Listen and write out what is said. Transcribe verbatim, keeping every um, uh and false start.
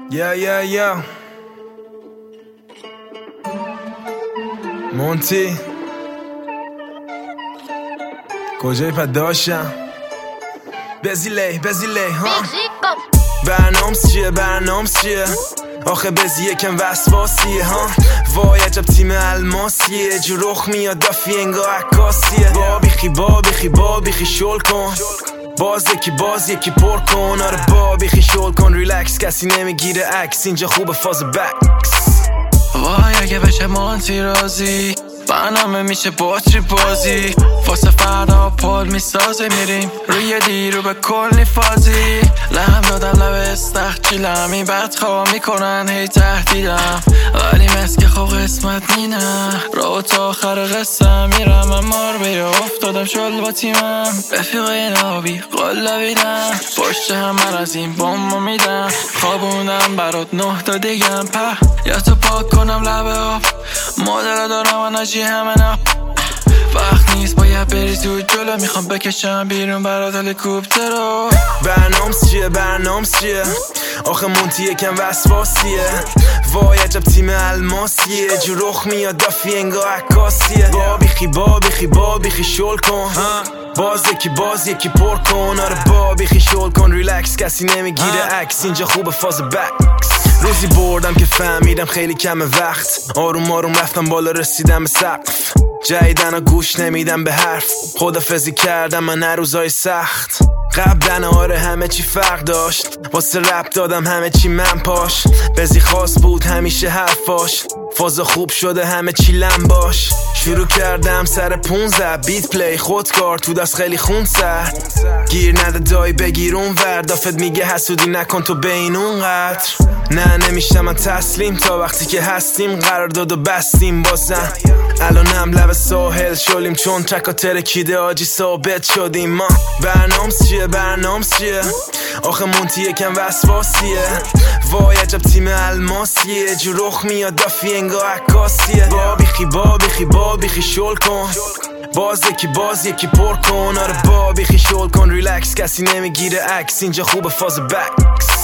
یا یا یا مونتی کجای پد داشتم بزیلی بزیلی ها برنامس چیه برنامس چیه آخه بزی یکم وسواسیه ها وای عجب تیم الماسیه جو رخ میاد دافی انگاه عکاسیه بابیخی بابیخی بابیخی شل کن باز یکی باز یکی پر کن آره بابیخی شل کن ریلکس کسی نمیگیره عکس اینجا خوبه فاز بکس وای اگه بشه مانتی رازی برنامه میشه باتری بازی واسه فردا پل میسازه میریم روی دیرو به کلی فازی لهم دادم لب استخجیلم این بدخواه میکنن هی تهدیدم ولی مسک خواه قسمت نینم را تا آخر قصه میرم من مار بیا افتادم شل با تیمم رفیقای نابی قلبیدم پشت همه از این بامو میدم خوابوندم برات نه تا دیگم په یا تو پاک کنم لبه آب مادر دارم و نجی همه نه وقت نیست باید بری تو جلو میخوام بکشم بیرون برات هلیکوپتر رو برنامس چیه برنامس چیه آخه مونتی یکم وسواسیه وای عجب تیم الماسیه جو رخ میاد دافی انگاه عکاسیه بابیخی بابیخی بابیخی شل کن باز یکی باز یکی پر کن آره بابیخی شل کن ریلکس کسی نمیگیره عکس اینجا خوبه فاز بکس روزی بردم که فهمیدم خیلی کم وقت آروم آروم رفتم بالا رسیدم به سقف جایدن و گوش نمیدم به حرف خدافزی کردم من هر روزای سخت قبلا آره همه چی فرق داشت واسه رپ دادم همه چی من پاش بزی خاص بود همیشه حرفاش فازا خوب شده همه چی لم باش شروع کردم سر پونزه بیت پلی خودکار تو دست خیلی خون سر گیر نده دای بگیر اون ور دافت میگه حسودی نکن تو بین اون قدر نه نمیشم من تسلیم تا وقتی که هستیم قرار داد و بستیم بازم الانم لب ساحل شلیم چون تکا ترکیده آجی ثابت شدیم ما برنامس چیه برنامس چیه آخه مونتی یکم وسواسیه وای عجب تیم الماسیه جو رخ میاد دافی انگاه عکاسیه بابیخی بابیخی بابیخی شل کن باز یکی باز یکی پر کن آره بابیخی شل کن ریلکس کسی نمیگیره عکس اینجا خوبه فاز بکس